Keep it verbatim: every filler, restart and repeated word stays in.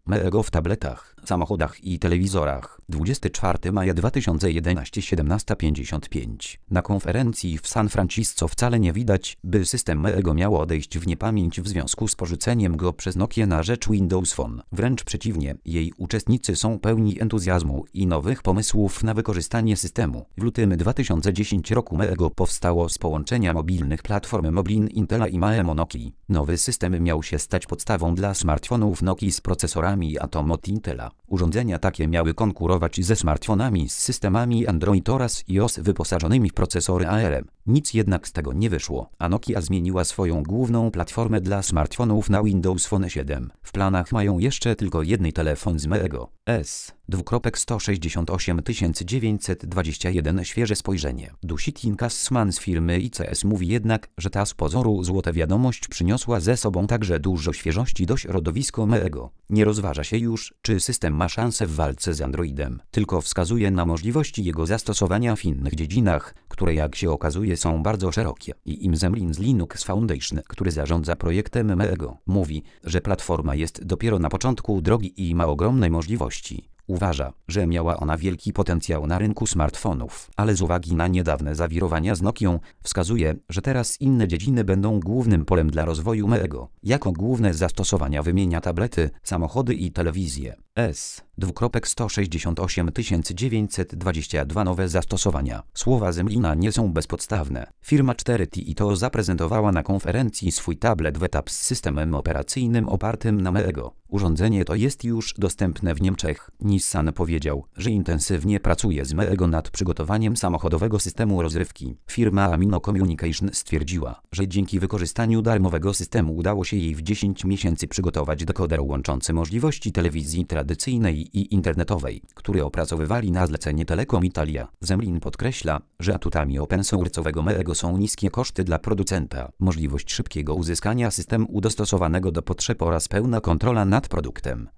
Meego w tabletach, samochodach i telewizorach. dwudziestego czwartego maja dwa tysiące jedenastego, siedemnasta pięćdziesiąt pięć. Na konferencji w San Francisco wcale nie widać, by system Meego miał odejść w niepamięć w związku z porzuceniem go przez Nokię na rzecz Windows Phone. Wręcz przeciwnie, jej uczestnicy są pełni entuzjazmu i nowych pomysłów na wykorzystanie systemu. W lutym dwa tysiące dziesiątego roku Meego powstało z połączenia mobilnych platform Moblin Intela i Maemo Nokii. Nowy system miał się stać podstawą dla smartfonów Nokii z procesorami Atom od Intela. Urządzenia takie miały konkurować ze smartfonami z systemami Android oraz iOS wyposażonymi w procesory A R M. Nic jednak z tego nie wyszło, a Nokia zmieniła swoją główną platformę dla smartfonów na Windows Phone siedem. W planach mają jeszcze tylko jeden telefon z Meego, S sto sześćdziesiąt osiem tysięcy dziewięćset dwadzieścia jeden. Świeże spojrzenie. Dusitin Kassman z firmy I C S mówi jednak, że ta z pozoru złota wiadomość przyniosła ze sobą także dużo świeżości do środowiska Meego. Nie rozważa się już, czy system ma szansę w walce z Androidem, tylko wskazuje na możliwości jego zastosowania w innych dziedzinach, które jak się okazuje są bardzo szerokie. I Im Zemlin z Linux Foundation, który zarządza projektem Meego, mówi, że platforma jest dopiero na początku drogi i ma ogromne możliwości. Uważa, że miała ona wielki potencjał na rynku smartfonów, ale z uwagi na niedawne zawirowania z Nokią, wskazuje, że teraz inne dziedziny będą głównym polem dla rozwoju Meego. Jako główne zastosowania wymienia tablety, samochody i telewizję. S sto sześćdziesiąt osiem tysięcy dziewięćset dwadzieścia dwa. Nowe zastosowania. Słowa Zemlina nie są bezpodstawne. Firma cztery T I to zaprezentowała na konferencji swój tablet Wetap z systemem operacyjnym opartym na Meego. Urządzenie to jest już dostępne w Niemczech. Nissan powiedział, że intensywnie pracuje z Meego nad przygotowaniem samochodowego systemu rozrywki. Firma Amino Communication stwierdziła, że dzięki wykorzystaniu darmowego systemu udało się jej w dziesięć miesięcy przygotować dekoder łączący możliwości telewizji tradycyjnej i internetowej, który opracowywali na zlecenie Telecom Italia. Zemlin podkreśla, że atutami open source'owego Meego są niskie koszty dla producenta, możliwość szybkiego uzyskania systemu dostosowanego do potrzeb oraz pełna kontrola nad produktem.